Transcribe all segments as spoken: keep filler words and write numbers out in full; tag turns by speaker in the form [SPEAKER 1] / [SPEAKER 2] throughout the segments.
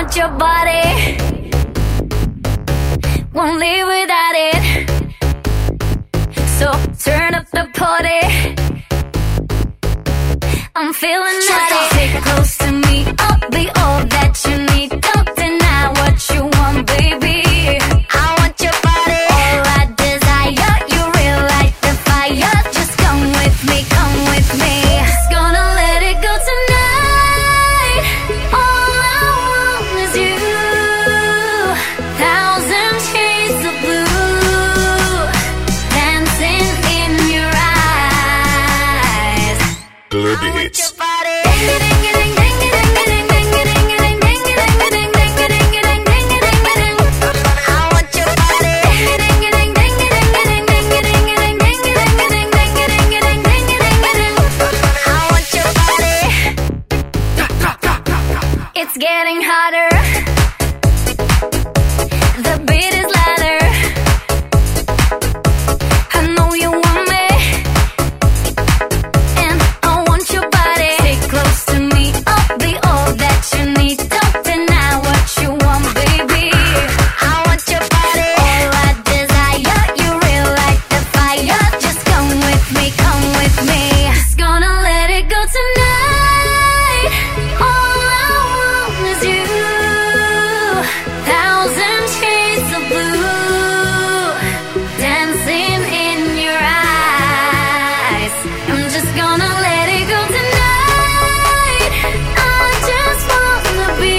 [SPEAKER 1] want your body, won't live without it. So turn up the party, I'm feeling naughty. Sit close to me, I'll be all that you need. Don't deny what you want, baby. I want your body, all I desire. You really light the fire. Just come with me, come with me. Just gonna let it go tonight. All I want is you. Thousand shades of blue, dancing in your eyes.
[SPEAKER 2] Club Hits.
[SPEAKER 1] It's getting hotter, the beat is louder. I know you want me, and I want your body. Stay close to me, I'll be all that you need. Don't deny what you want, baby. I want your body, all I desire. You really light the fire. Just come with me, come with me. Just gonna let it go tonight. All I want is you. Thousand shades of blue, dancing in your eyes. I'm just gonna let it go tonight. I just wanna be,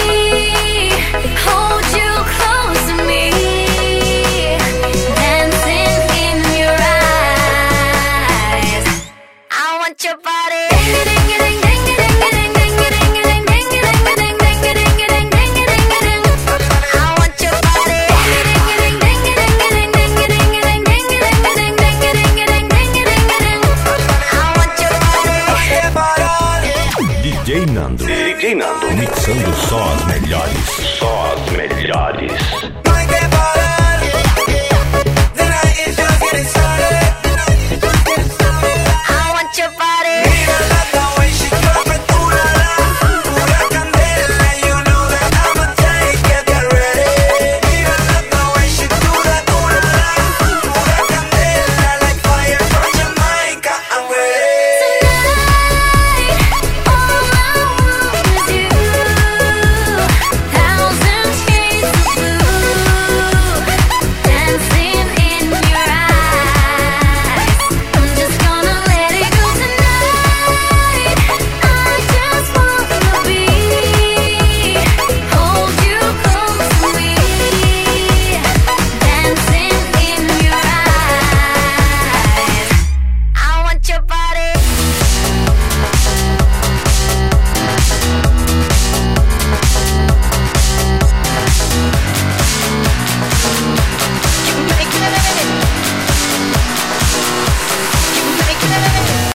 [SPEAKER 1] hold you close to me, dancing in your eyes. I want your body.
[SPEAKER 2] D J Nando. D J Nando. Mixando só as melhores. Só as melhores.